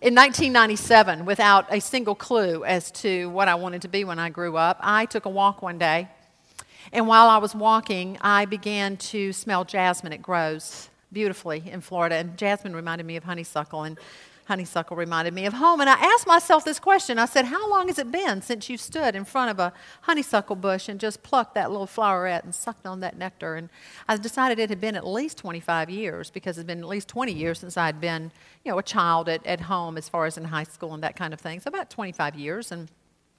In 1997, without a single clue as to what I wanted to be when I grew up, I took a walk one day. And while I was walking, I began to smell jasmine. It grows beautifully in Florida. And jasmine reminded me of honeysuckle, and honeysuckle reminded me of home. And I asked myself this question. I said, how long has it been since you stood in front of a honeysuckle bush and just plucked that little flowerette and sucked on that nectar? And I decided it had been at least 25 years, because it had been at least 20 years since I had been, a child at home as far as in high school and that kind of thing. So about 25 years. And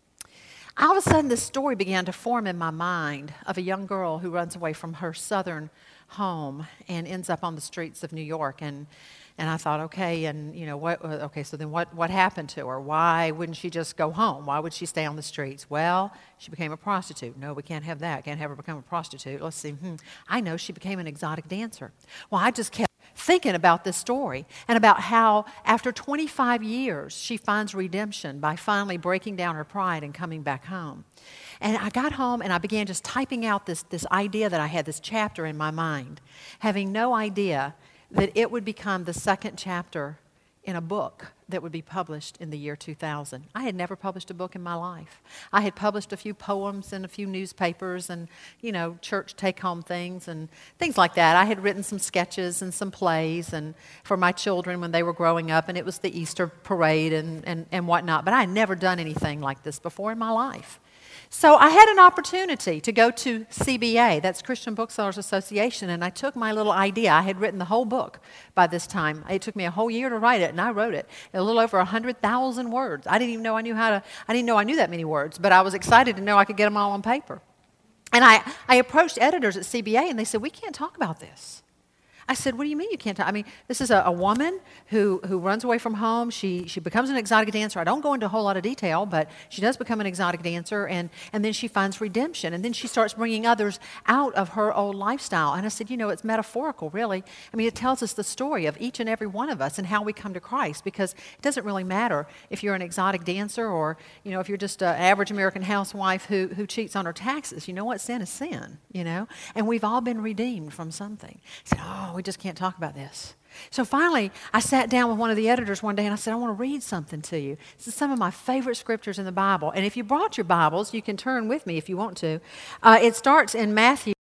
all of a sudden, this story began to form in my mind of a young girl who runs away from her southern home and ends up on the streets of New York. And I thought, okay, and so then what happened to her? Why wouldn't she just go home? Why would she stay on the streets? Well, she became a prostitute. No, we can't have that. Can't have her become a prostitute. Let's see. I know, she became an exotic dancer. Well, I just kept thinking about this story and about how after 25 years she finds redemption by finally breaking down her pride and coming back home. And I got home and I began just typing out this idea that I had, this chapter in my mind, having no idea that it would become the second chapter in a book that would be published in the year 2000. I had never published a book in my life. I had published a few poems in a few newspapers and, church take-home things and things like that. I had written some sketches and some plays and for my children when they were growing up, and it was the Easter parade and whatnot. But I had never done anything like this before in my life. So I had an opportunity to go to CBA, that's Christian Booksellers Association, and I took my little idea. I had written the whole book by this time. It took me a whole year to write it, and I wrote it in a little over 100,000 words. I didn't even know I knew that many words, but I was excited to know I could get them all on paper. And I approached editors at CBA, and they said, we can't talk about this. I said, what do you mean you can't talk? I mean, this is a woman who runs away from home. She becomes an exotic dancer. I don't go into a whole lot of detail, but she does become an exotic dancer, and then she finds redemption, and then she starts bringing others out of her old lifestyle. And I said, it's metaphorical, really. I mean, it tells us the story of each and every one of us and how we come to Christ, because it doesn't really matter if you're an exotic dancer or, if you're just an average American housewife who cheats on her taxes. You know what? Sin is sin, And we've all been redeemed from something. I said, we just can't talk about this. So finally, I sat down with one of the editors one day and I said, I want to read something to you. This is some of my favorite scriptures in the Bible. And if you brought your Bibles, you can turn with me if you want to. It starts in Matthew